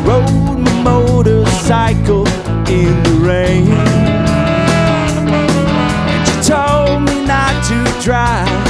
rode my motorcycle in the rain. And she told me not to drive